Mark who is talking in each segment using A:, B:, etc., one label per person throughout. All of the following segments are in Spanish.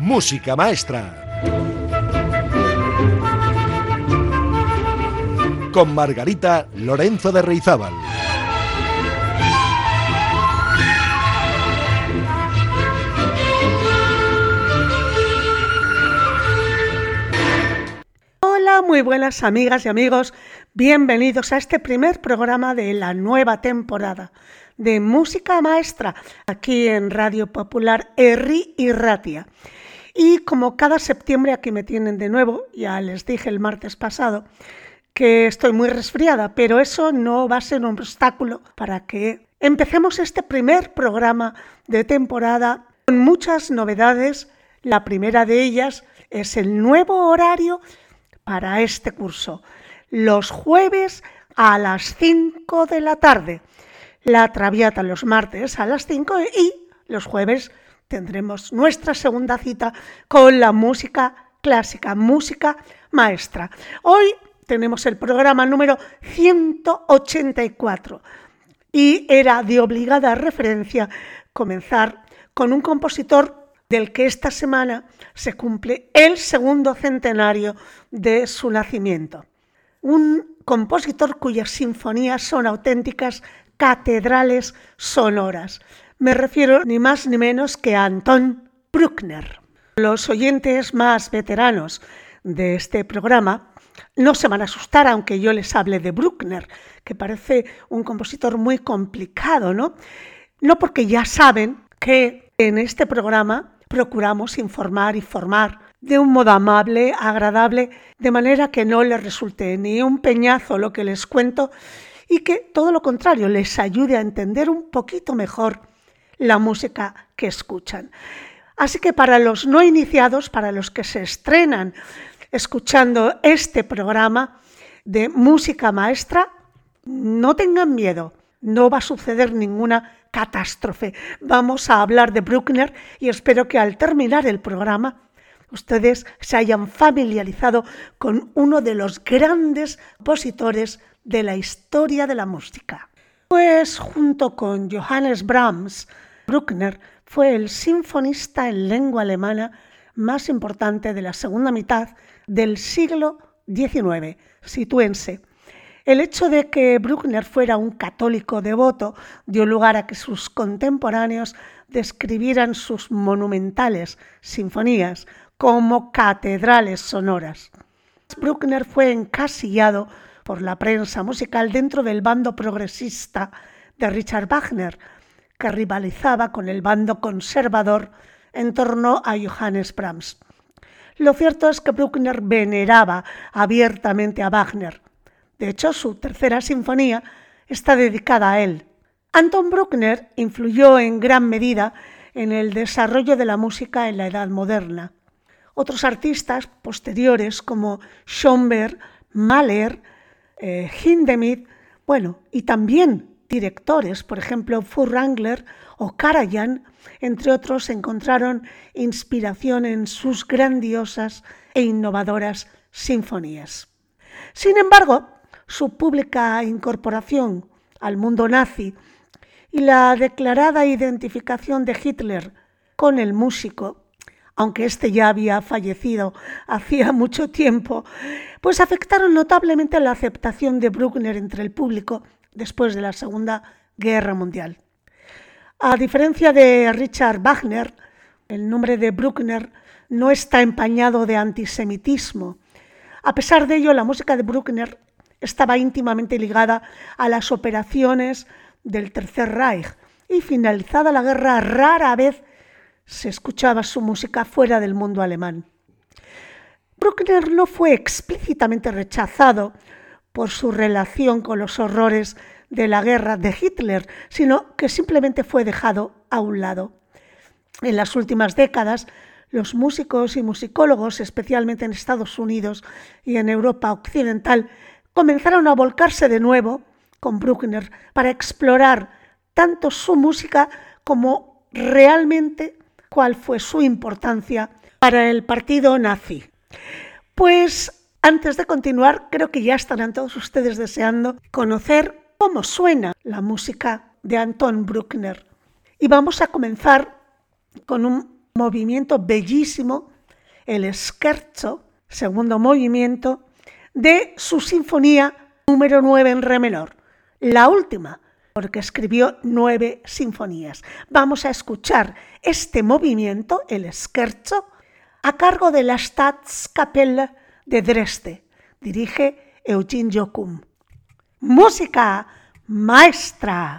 A: Música Maestra. Con Margarita Lorenzo de Reizábal.
B: Hola, muy buenas amigas y amigos. Bienvenidos a este primer programa de la nueva temporada de Música Maestra, aquí en Radio Popular Herri y Ratia. Y como cada septiembre aquí me tienen de nuevo, ya les dije el martes pasado que estoy muy resfriada, pero eso no va a ser un obstáculo para que empecemos este primer programa de temporada con muchas novedades. La primera de ellas es el nuevo horario para este curso, los jueves a las 5 de la tarde, la Traviata los martes a las 5 y los jueves tendremos nuestra segunda cita con la música clásica, música maestra. Hoy tenemos el programa número 184 y era de obligada referencia comenzar con un compositor del que esta semana se cumple el segundo centenario de su nacimiento. Un compositor cuyas sinfonías son auténticas catedrales sonoras. Me refiero ni más ni menos que a Anton Bruckner. Los oyentes más veteranos de este programa no se van a asustar aunque yo les hable de Bruckner, que parece un compositor muy complicado, ¿no? No, porque ya saben que en este programa procuramos informar y formar de un modo amable, agradable, de manera que no les resulte ni un peñazo lo que les cuento y que todo lo contrario les ayude a entender un poquito mejor la música que escuchan. Así que para los no iniciados, para los que se estrenan escuchando este programa de música maestra, no tengan miedo, no va a suceder ninguna catástrofe. Vamos a hablar de Bruckner y espero que al terminar el programa ustedes se hayan familiarizado con uno de los grandes compositores de la historia de la música. Pues junto con Johannes Brahms, Bruckner fue el sinfonista en lengua alemana más importante de la segunda mitad del siglo XIX. Sitúense. El hecho de que Bruckner fuera un católico devoto dio lugar a que sus contemporáneos describieran sus monumentales sinfonías como catedrales sonoras. Bruckner fue encasillado por la prensa musical dentro del bando progresista de Richard Wagner, que rivalizaba con el bando conservador en torno a Johannes Brahms. Lo cierto es que Bruckner veneraba abiertamente a Wagner. De hecho, su tercera sinfonía está dedicada a él. Anton Bruckner influyó en gran medida en el desarrollo de la música en la Edad Moderna. Otros artistas posteriores como Schoenberg, Mahler, Hindemith, y también directores, por ejemplo Furtwängler o Karajan, entre otros, encontraron inspiración en sus grandiosas e innovadoras sinfonías. Sin embargo, su pública incorporación al mundo nazi y la declarada identificación de Hitler con el músico, aunque éste ya había fallecido hacía mucho tiempo, pues afectaron notablemente la aceptación de Bruckner entre el público después de la Segunda Guerra Mundial. A diferencia de Richard Wagner, el nombre de Bruckner no está empañado de antisemitismo. A pesar de ello, la música de Bruckner estaba íntimamente ligada a las operaciones del Tercer Reich y finalizada la guerra rara vez se escuchaba su música fuera del mundo alemán. Bruckner no fue explícitamente rechazado por su relación con los horrores de la guerra de Hitler, sino que simplemente fue dejado a un lado. En las últimas décadas, los músicos y musicólogos, especialmente en Estados Unidos y en Europa occidental, comenzaron a volcarse de nuevo con Bruckner para explorar tanto su música como realmente cuál fue su importancia para el partido nazi. Pues antes de continuar, creo que ya estarán todos ustedes deseando conocer cómo suena la música de Anton Bruckner. Y vamos a comenzar con un movimiento bellísimo, el scherzo, segundo movimiento, de su sinfonía número 9 en re menor, la última, porque escribió 9 sinfonías. Vamos a escuchar este movimiento, el scherzo, a cargo de la Staatskapelle de Dresde. Dirige Eugene Jochum. Música maestra.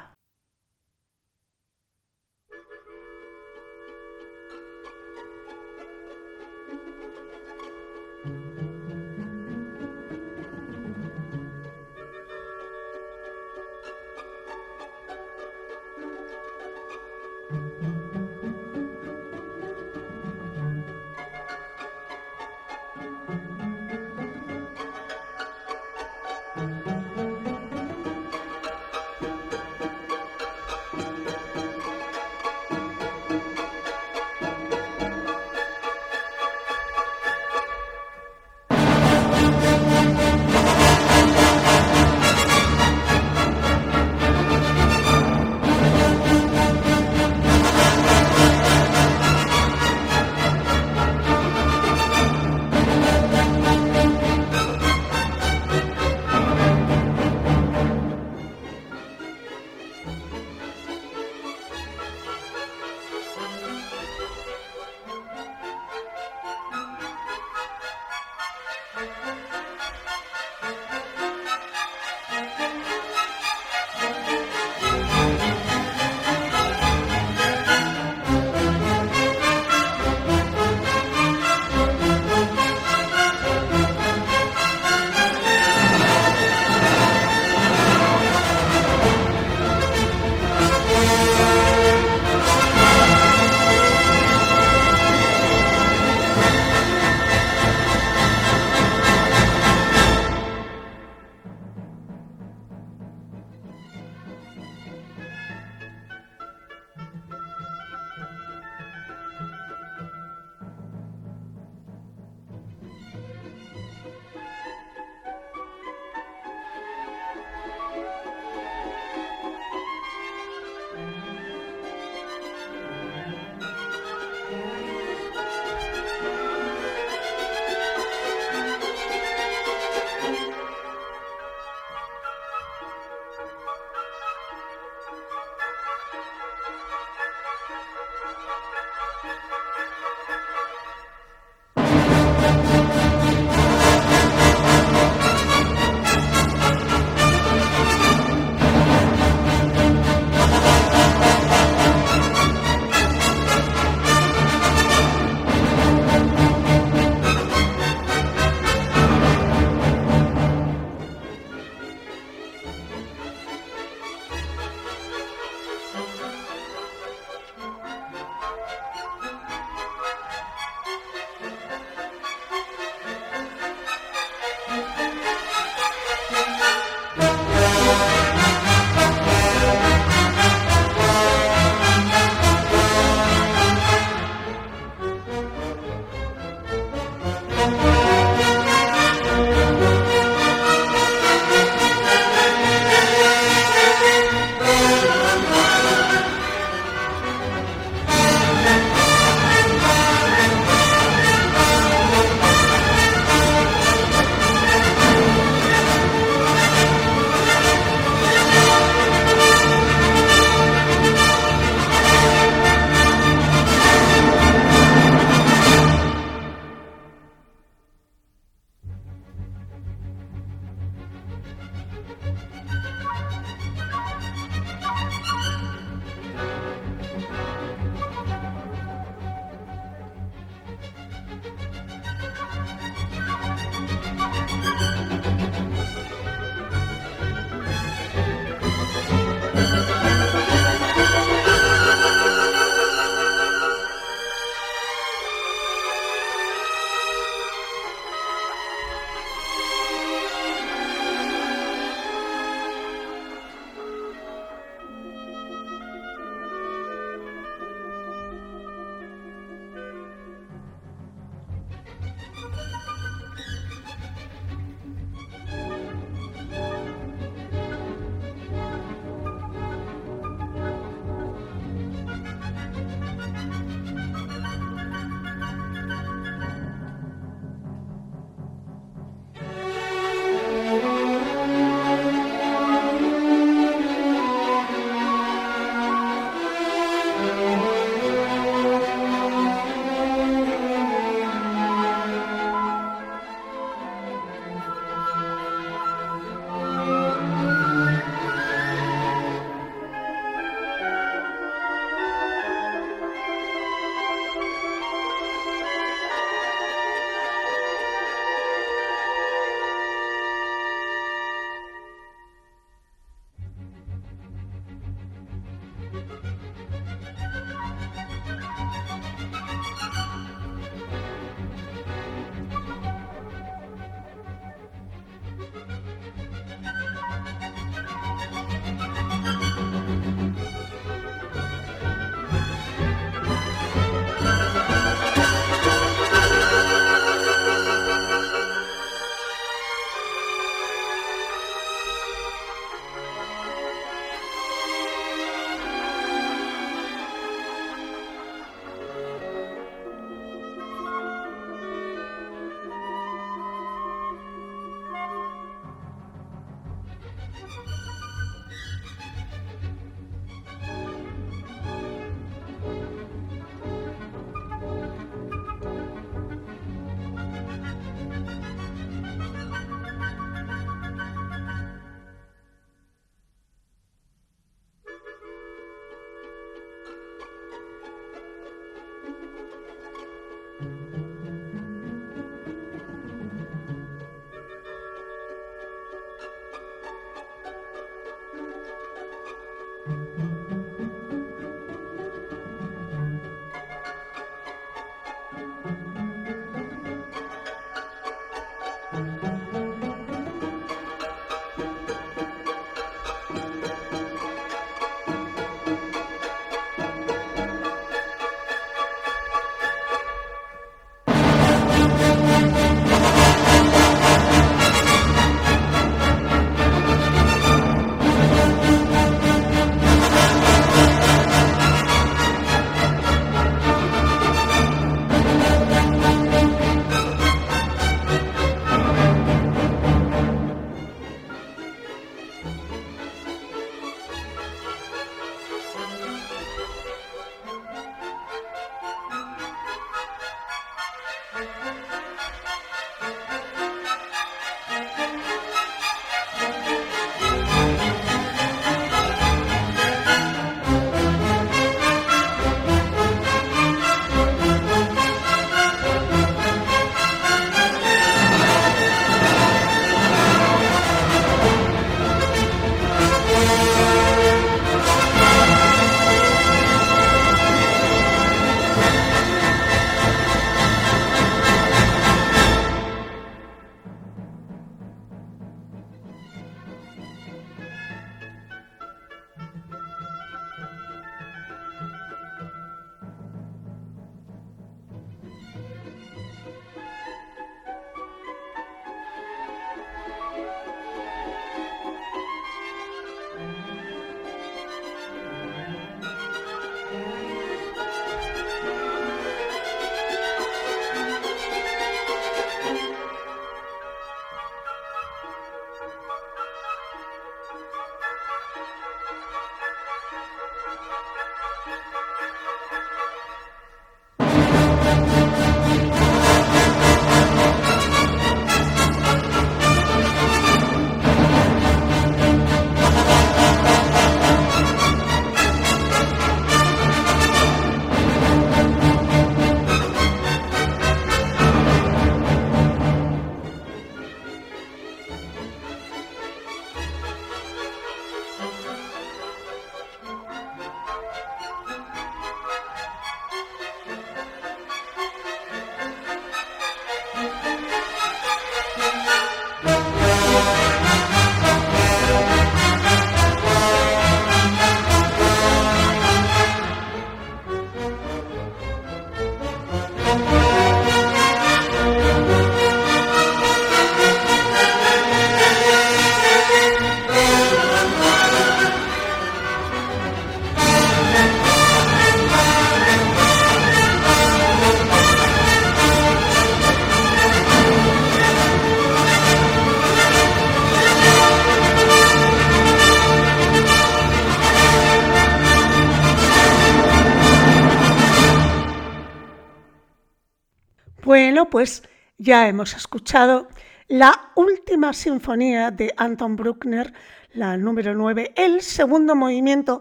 B: Bueno, pues ya hemos escuchado la última sinfonía de Anton Bruckner, la número 9, el segundo movimiento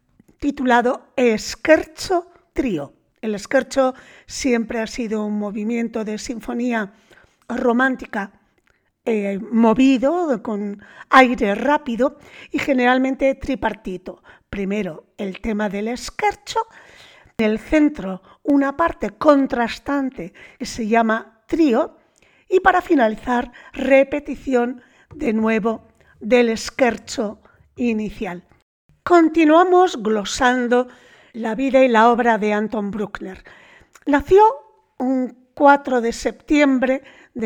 B: titulado Scherzo Trío. El scherzo siempre ha sido un movimiento de sinfonía romántica movido, con aire rápido y generalmente tripartito. Primero el tema del scherzo, en el centro una parte contrastante que se llama trío y para finalizar repetición de nuevo del scherzo inicial. Continuamos glosando la vida y la obra de Anton Bruckner. Nació un 4 de septiembre de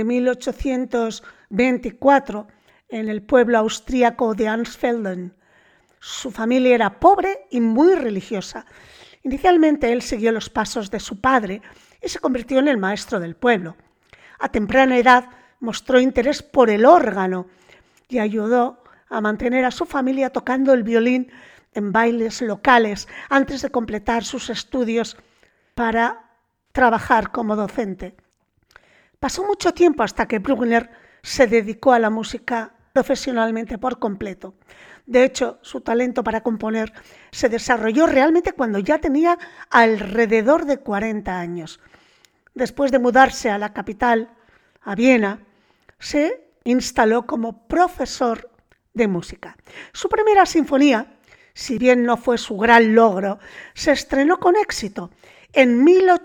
B: 1824 en el pueblo austríaco de Ansfelden. Su familia era pobre y muy religiosa. Inicialmente él siguió los pasos de su padre y se convirtió en el maestro del pueblo. A temprana edad mostró interés por el órgano y ayudó a mantener a su familia tocando el violín en bailes locales antes de completar sus estudios para trabajar como docente. Pasó mucho tiempo hasta que Bruckner se dedicó a la música profesionalmente por completo. De hecho, su talento para componer se desarrolló realmente cuando ya tenía alrededor de 40 años. Después de mudarse a la capital, a Viena, se instaló como profesor de música. Su primera sinfonía si bien no fue su gran logro, se estrenó con éxito en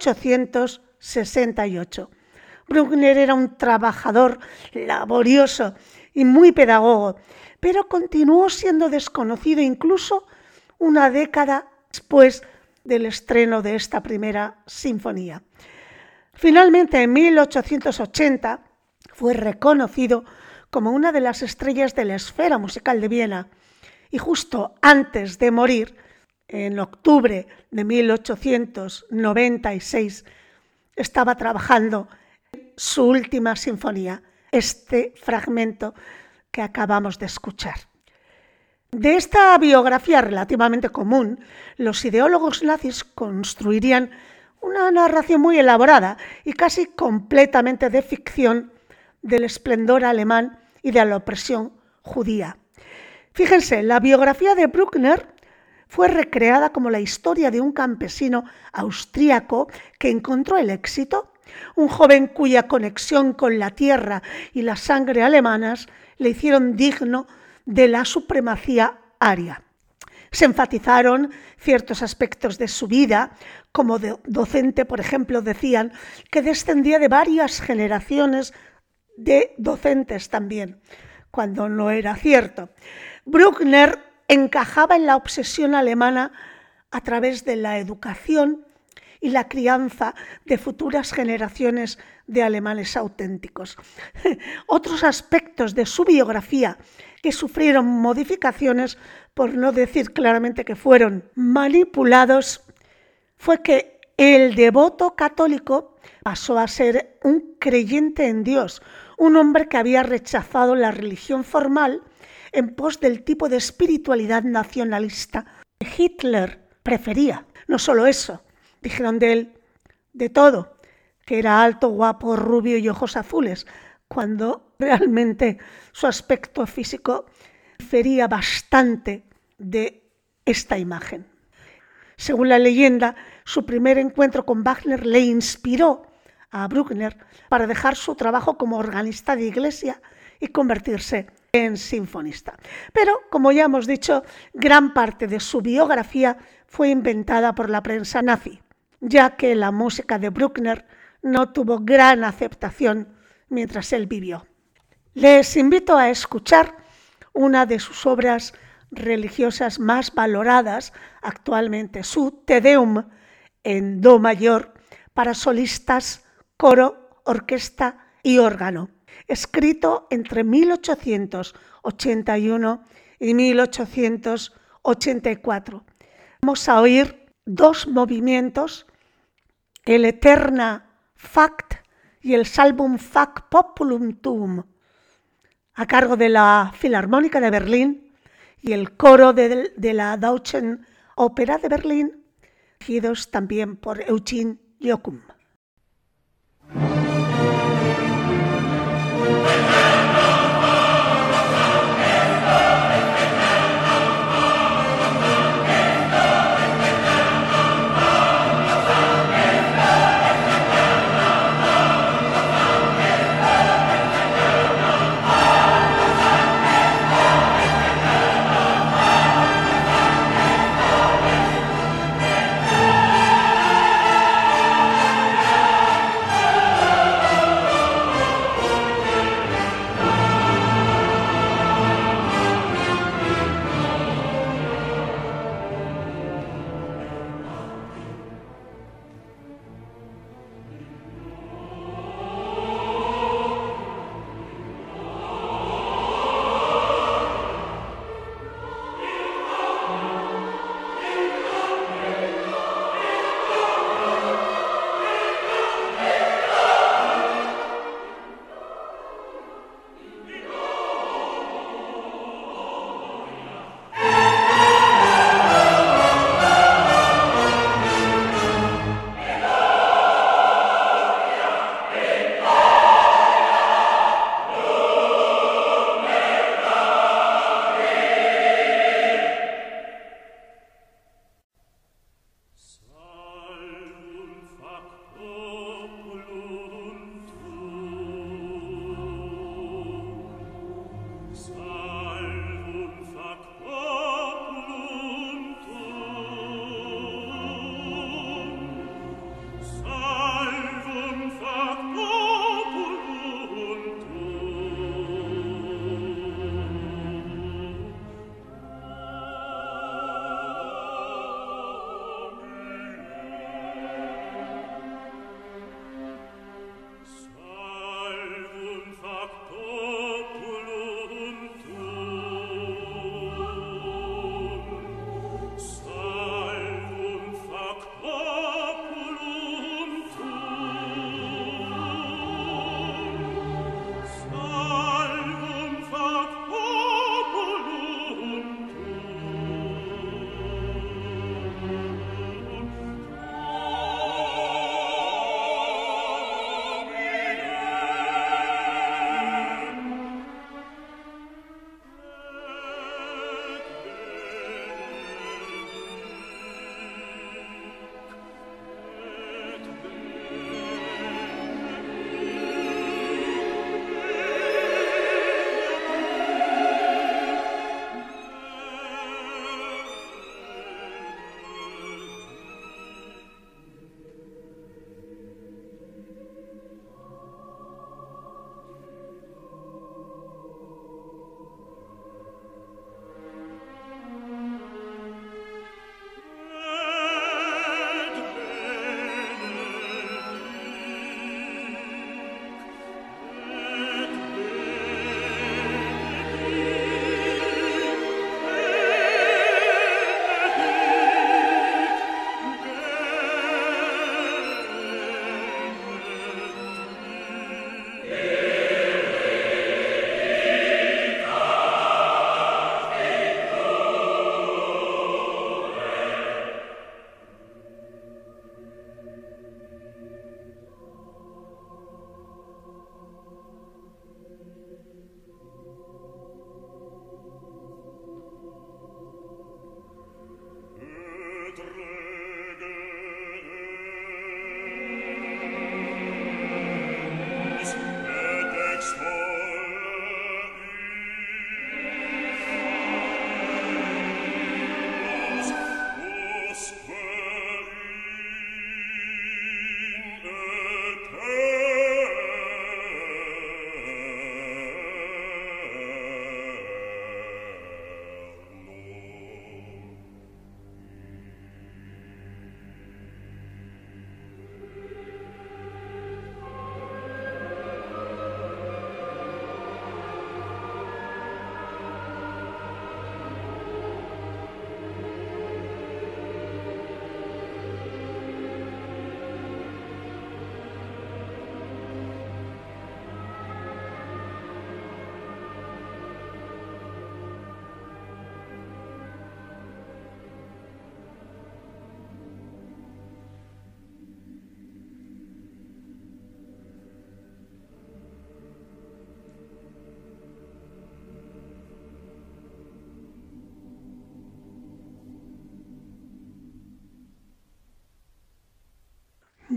B: 1868. Bruckner era un trabajador laborioso y muy pedagogo, pero continuó siendo desconocido incluso una década después del estreno de esta primera sinfonía. Finalmente, en 1880, fue reconocido como una de las estrellas de la esfera musical de Viena y justo antes de morir, en octubre de 1896, estaba trabajando en su última sinfonía, este fragmento que acabamos de escuchar. De esta biografía relativamente común, los ideólogos nazis construirían una narración muy elaborada y casi completamente de ficción del esplendor alemán y de la opresión judía. Fíjense, la biografía de Bruckner fue recreada como la historia de un campesino austríaco que encontró el éxito, un joven cuya conexión con la tierra y la sangre alemanas le hicieron digno de la supremacía aria. Se enfatizaron ciertos aspectos de su vida, como docente, por ejemplo, decían que descendía de varias generaciones de docentes también, cuando no era cierto. Bruckner encajaba en la obsesión alemana a través de la educación y la crianza de futuras generaciones de alemanes auténticos. Otros aspectos de su biografía que sufrieron modificaciones, por no decir claramente que fueron manipulados, fue que el devoto católico pasó a ser un creyente en Dios, un hombre que había rechazado la religión formal en pos del tipo de espiritualidad nacionalista que Hitler prefería. No solo eso, dijeron de él de todo, que era alto, guapo, rubio y ojos azules, cuando realmente su aspecto físico difería bastante de esta imagen. Según la leyenda, su primer encuentro con Wagner le inspiró a Bruckner para dejar su trabajo como organista de iglesia y convertirse en sinfonista. Pero, como ya hemos dicho, gran parte de su biografía fue inventada por la prensa nazi, ya que la música de Bruckner no tuvo gran aceptación mientras él vivió. Les invito a escuchar una de sus obras religiosas más valoradas actualmente, su Te Deum en do mayor para solistas, coro, orquesta y órgano, escrito entre 1881 y 1884. Vamos a oír dos movimientos, el Eterna Fact y el Salvum Fac Populum Tuum, a cargo de la Filarmónica de Berlín y el coro de la Deutschen Oper de Berlín, dirigidos también por Eugene Joachim.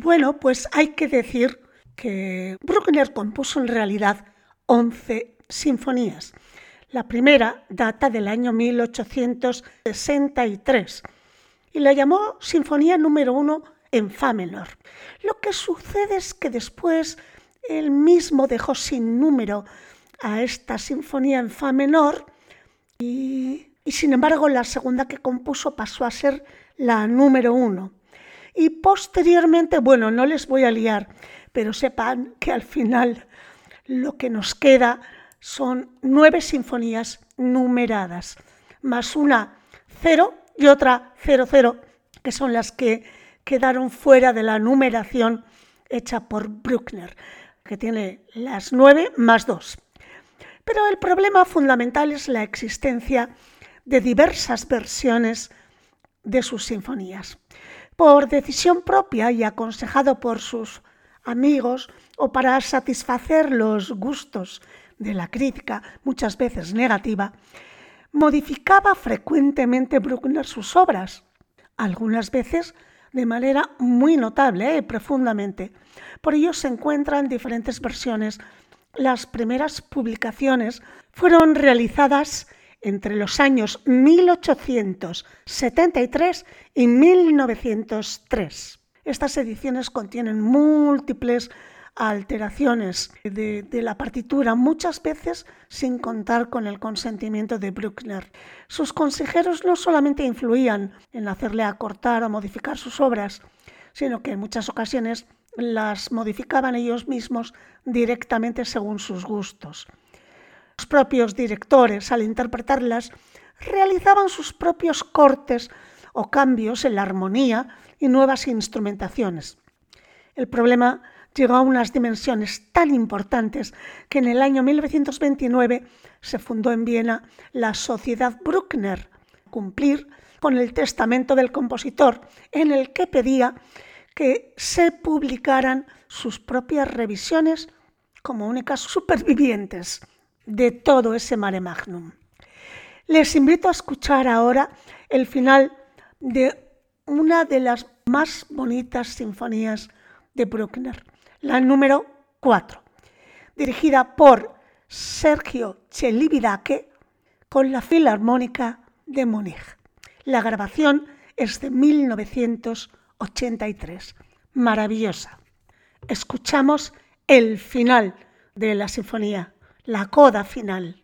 B: Bueno, pues hay que decir que Bruckner compuso en realidad 11 sinfonías. La primera data del año 1863 y la llamó Sinfonía número 1 en fa menor. Lo que sucede es que después él mismo dejó sin número a esta sinfonía en fa menor y sin embargo la segunda que compuso pasó a ser la número 1. Y posteriormente, bueno, no les voy a liar, pero sepan que al final lo que nos queda son 9 sinfonías numeradas, más una 0 y otra 00, que son las que quedaron fuera de la numeración hecha por Bruckner, que tiene las 9 más 2. Pero el problema fundamental es la existencia de diversas versiones de sus sinfonías. Por decisión propia y aconsejado por sus amigos o para satisfacer los gustos de la crítica, muchas veces negativa, modificaba frecuentemente Bruckner sus obras, algunas veces de manera muy notable, profundamente. Por ello se encuentran diferentes versiones. Las primeras publicaciones fueron realizadas entre los años 1873 y 1903. Estas ediciones contienen múltiples alteraciones de la partitura, muchas veces sin contar con el consentimiento de Bruckner. Sus consejeros no solamente influían en hacerle acortar o modificar sus obras, sino que en muchas ocasiones las modificaban ellos mismos directamente según sus gustos. Los propios directores, al interpretarlas, realizaban sus propios cortes o cambios en la armonía y nuevas instrumentaciones. El problema llegó a unas dimensiones tan importantes que en el año 1929 se fundó en Viena la Sociedad Bruckner, cumplir con el testamento del compositor, en el que pedía que se publicaran sus propias revisiones como únicas supervivientes de todo ese mare magnum. Les invito a escuchar ahora el final de una de las más bonitas sinfonías de Bruckner, la número 4, dirigida por Sergio Celibidache con la Filarmónica de Múnich. La grabación es de 1983. Maravillosa. Escuchamos el final de la sinfonía, la coda final.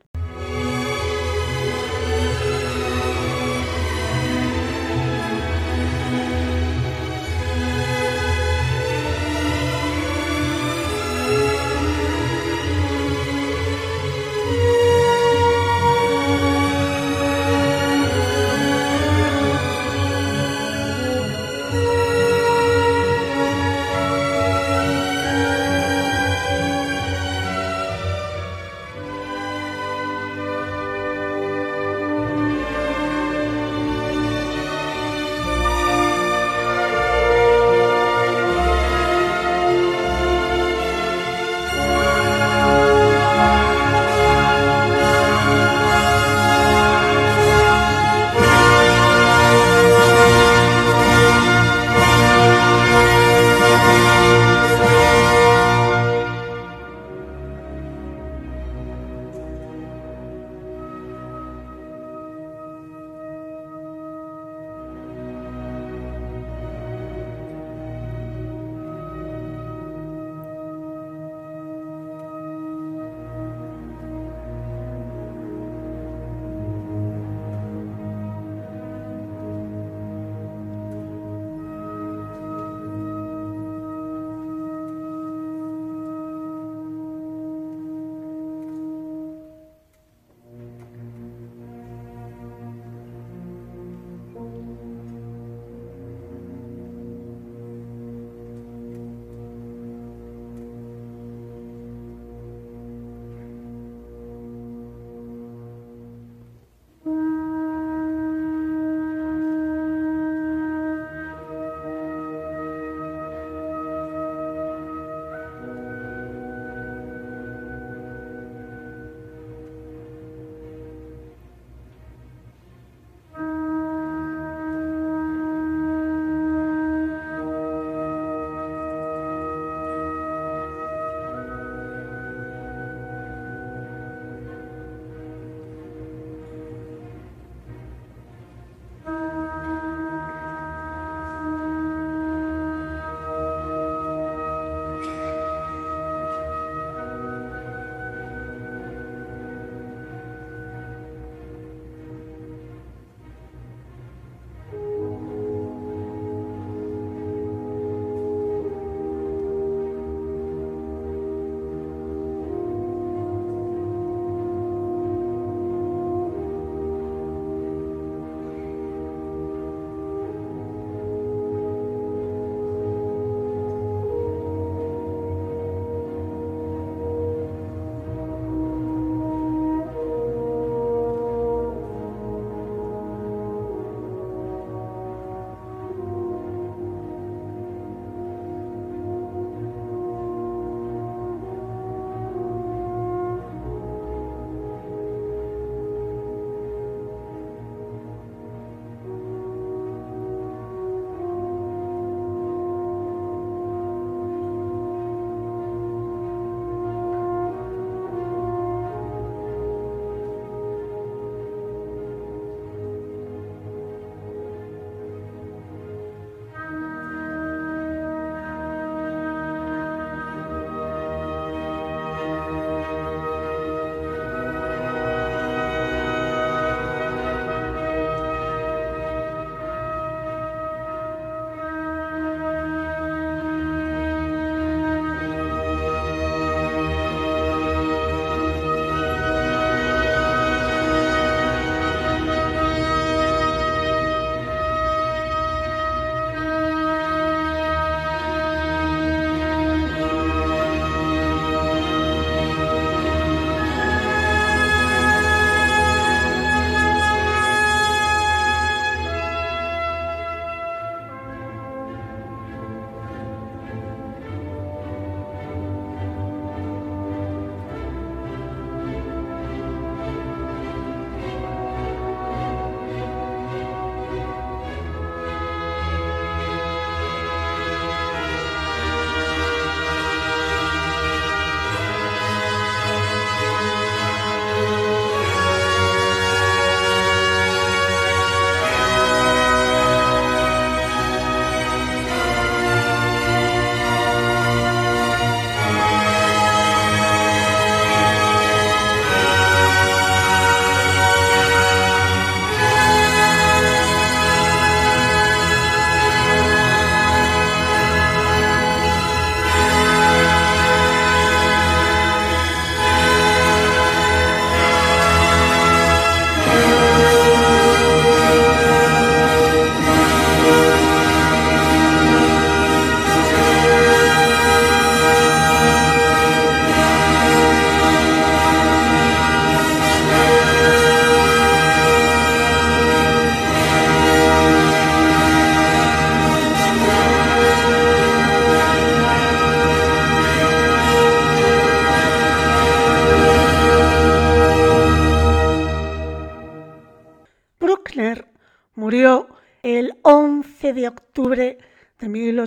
B: Bruckner murió el 11 de octubre de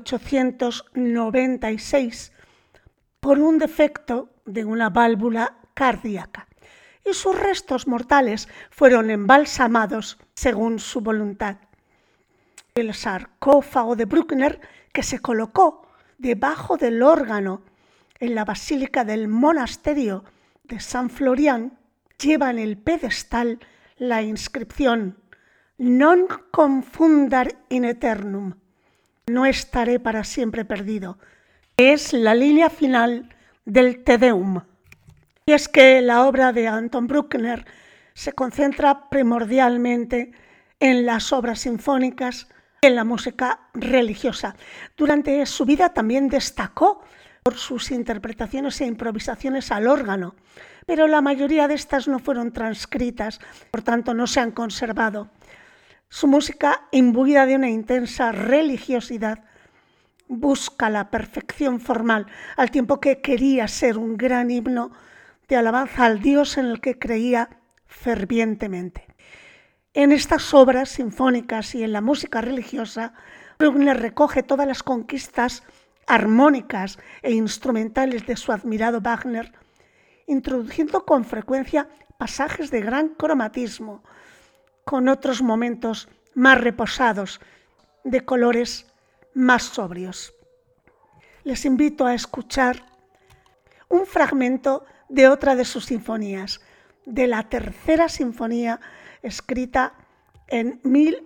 B: 1896 por un defecto de una válvula cardíaca, y sus restos mortales fueron embalsamados según su voluntad. El sarcófago de Bruckner, que se colocó debajo del órgano en la basílica del monasterio de San Florian, lleva en el pedestal la inscripción Non confundar in eternum, no estaré para siempre perdido. Es la línea final del Te Deum. Y es que la obra de Anton Bruckner se concentra primordialmente en las obras sinfónicas y en la música religiosa. Durante su vida también destacó por sus interpretaciones e improvisaciones al órgano, pero la mayoría de estas no fueron transcritas, por tanto no se han conservado. Su música, imbuida de una intensa religiosidad, busca la perfección formal, al tiempo que quería ser un gran himno de alabanza al Dios en el que creía fervientemente. En estas obras sinfónicas y en la música religiosa, Bruckner recoge todas las conquistas armónicas e instrumentales de su admirado Wagner, introduciendo con frecuencia pasajes de gran cromatismo, con otros momentos más reposados, de colores más sobrios. Les invito a escuchar un fragmento de otra de sus sinfonías, de la tercera sinfonía escrita en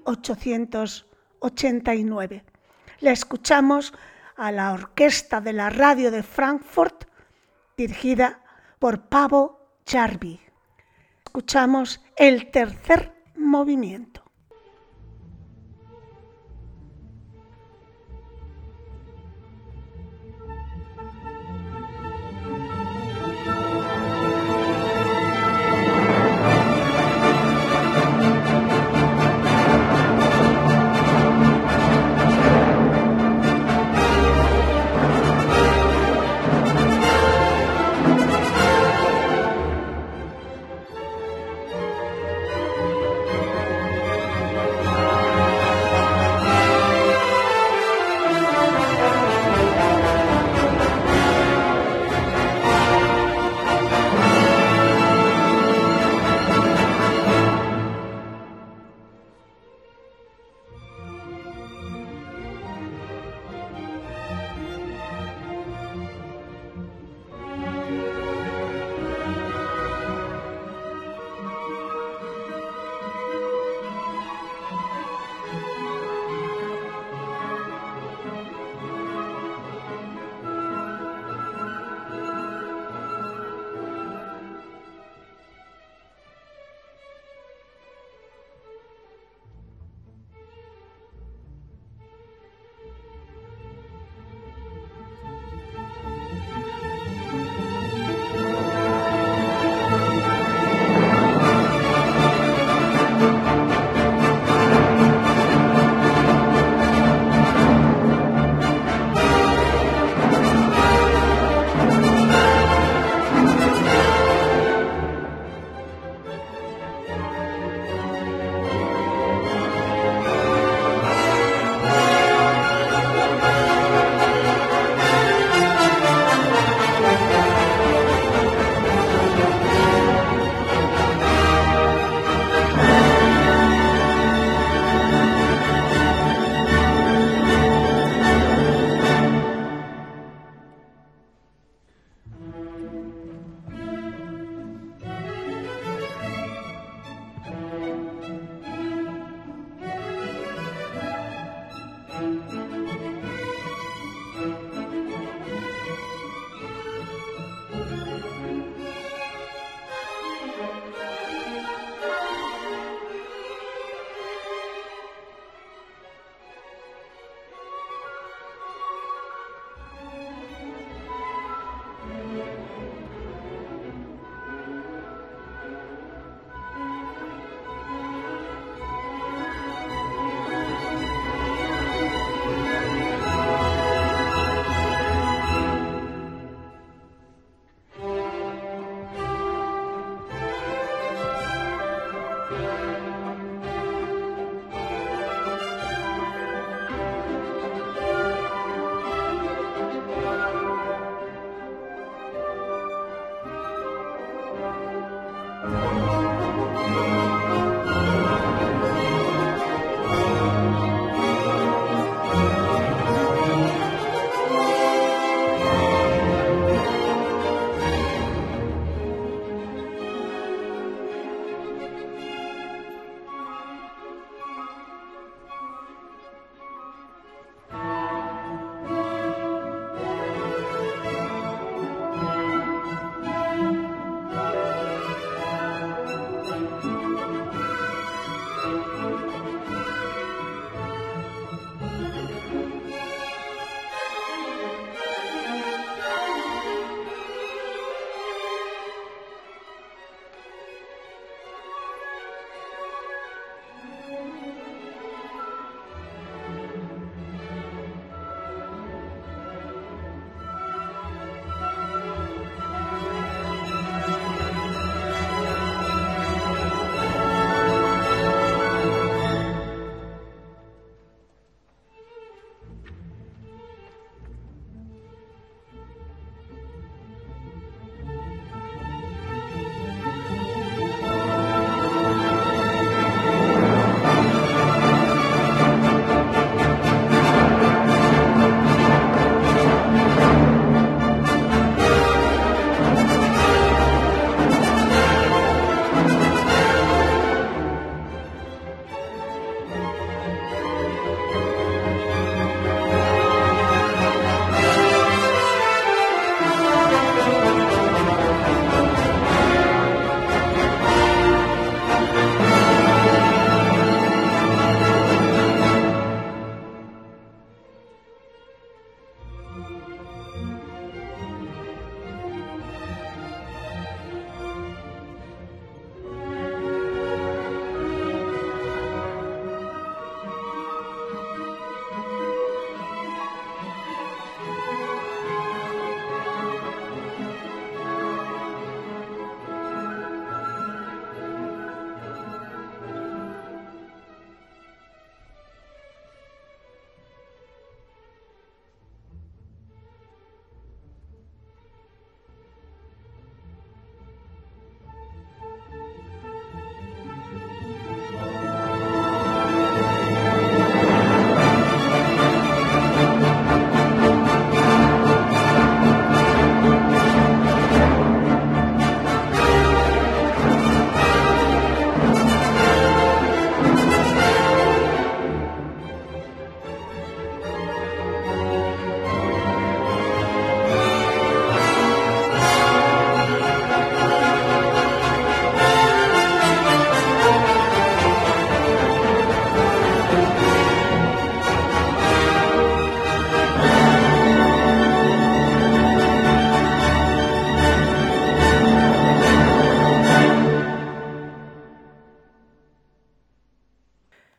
B: 1889. La escuchamos a la orquesta de la radio de Frankfurt, dirigida por Paavo Järvi. Escuchamos el tercer movimiento.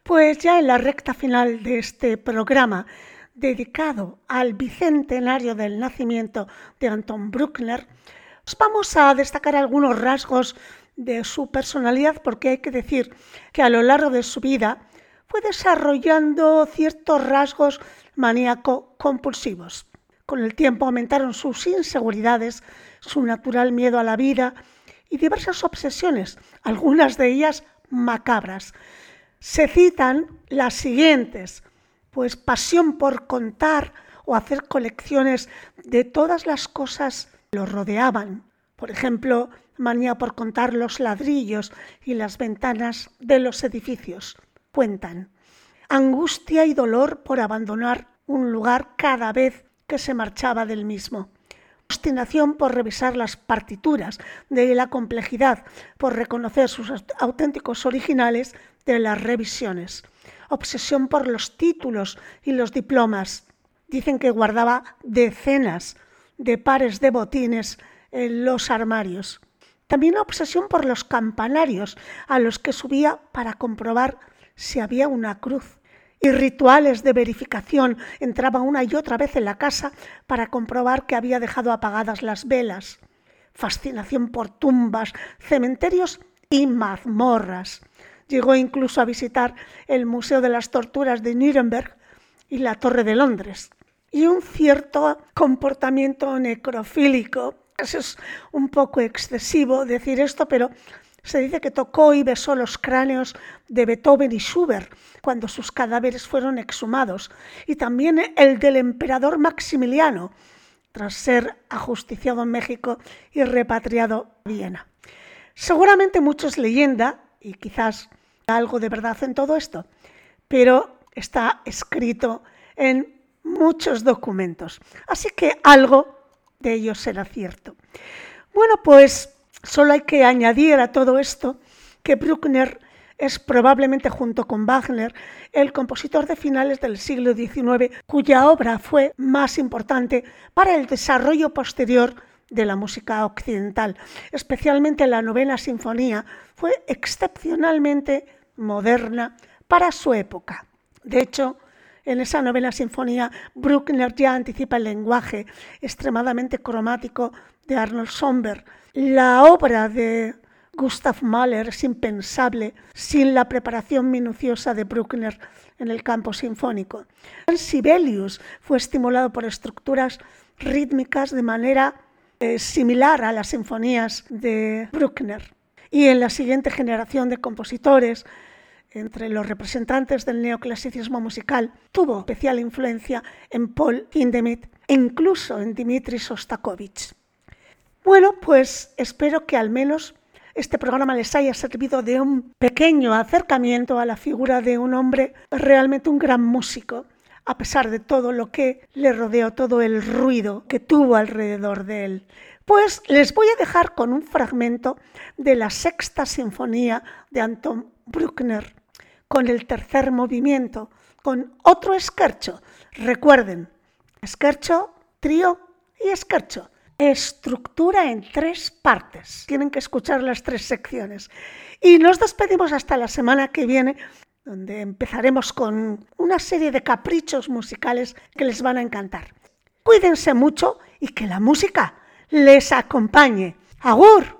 B: Pues ya en la recta final de este programa dedicado al bicentenario del nacimiento de Anton Bruckner, vamos a destacar algunos rasgos de su personalidad, porque hay que decir que a lo largo de su vida fue desarrollando ciertos rasgos maníaco-compulsivos. Con el tiempo aumentaron sus inseguridades, su natural miedo a la vida y diversas obsesiones, algunas de ellas macabras. Se citan las siguientes, pues pasión por contar o hacer colecciones de todas las cosas que lo rodeaban. Por ejemplo, manía por contar los ladrillos y las ventanas de los edificios. Cuentan. Angustia y dolor por abandonar un lugar cada vez que se marchaba del mismo. Obstinación por revisar las partituras, de la complejidad, por reconocer sus auténticos originales de las revisiones. Obsesión por los títulos y los diplomas. Dicen que guardaba decenas de pares de botines en los armarios. También obsesión por los campanarios a los que subía para comprobar si había una cruz. Y rituales de verificación, entraba una y otra vez en la casa para comprobar que había dejado apagadas las velas. Fascinación por tumbas, cementerios y mazmorras. Llegó incluso a visitar el Museo de las Torturas de Nuremberg y la Torre de Londres. Y un cierto comportamiento necrofílico. Eso es un poco excesivo decir esto, pero se dice que tocó y besó los cráneos de Beethoven y Schubert cuando sus cadáveres fueron exhumados, y también el del emperador Maximiliano, tras ser ajusticiado en México y repatriado a Viena. Seguramente mucho es leyenda, y quizás algo de verdad en todo esto, pero está escrito en muchos documentos, así que algo de ello será cierto. Bueno, pues solo hay que añadir a todo esto que Bruckner es probablemente, junto con Wagner, el compositor de finales del siglo XIX cuya obra fue más importante para el desarrollo posterior de la música occidental. Especialmente la novena sinfonía fue excepcionalmente moderna para su época. De hecho, en esa novena sinfonía, Bruckner ya anticipa el lenguaje extremadamente cromático de Arnold Schoenberg. La obra de Gustav Mahler es impensable sin la preparación minuciosa de Bruckner en el campo sinfónico. Sibelius fue estimulado por estructuras rítmicas de manera similar a las sinfonías de Bruckner. Y en la siguiente generación de compositores, entre los representantes del neoclasicismo musical, tuvo especial influencia en Paul Hindemith e incluso en Dmitri Shostakovich. Bueno, pues espero que al menos este programa les haya servido de un pequeño acercamiento a la figura de un hombre realmente un gran músico, a pesar de todo lo que le rodeó, todo el ruido que tuvo alrededor de él. Pues les voy a dejar con un fragmento de la sexta sinfonía de Anton Bruckner, con el tercer movimiento, con otro scherzo. Recuerden, scherzo, trío y scherzo. Estructura en 3 partes. Tienen que escuchar las 3 secciones. Y nos despedimos hasta la semana que viene, donde empezaremos con una serie de caprichos musicales que les van a encantar. Cuídense mucho y que la música les acompañe. ¡Agur!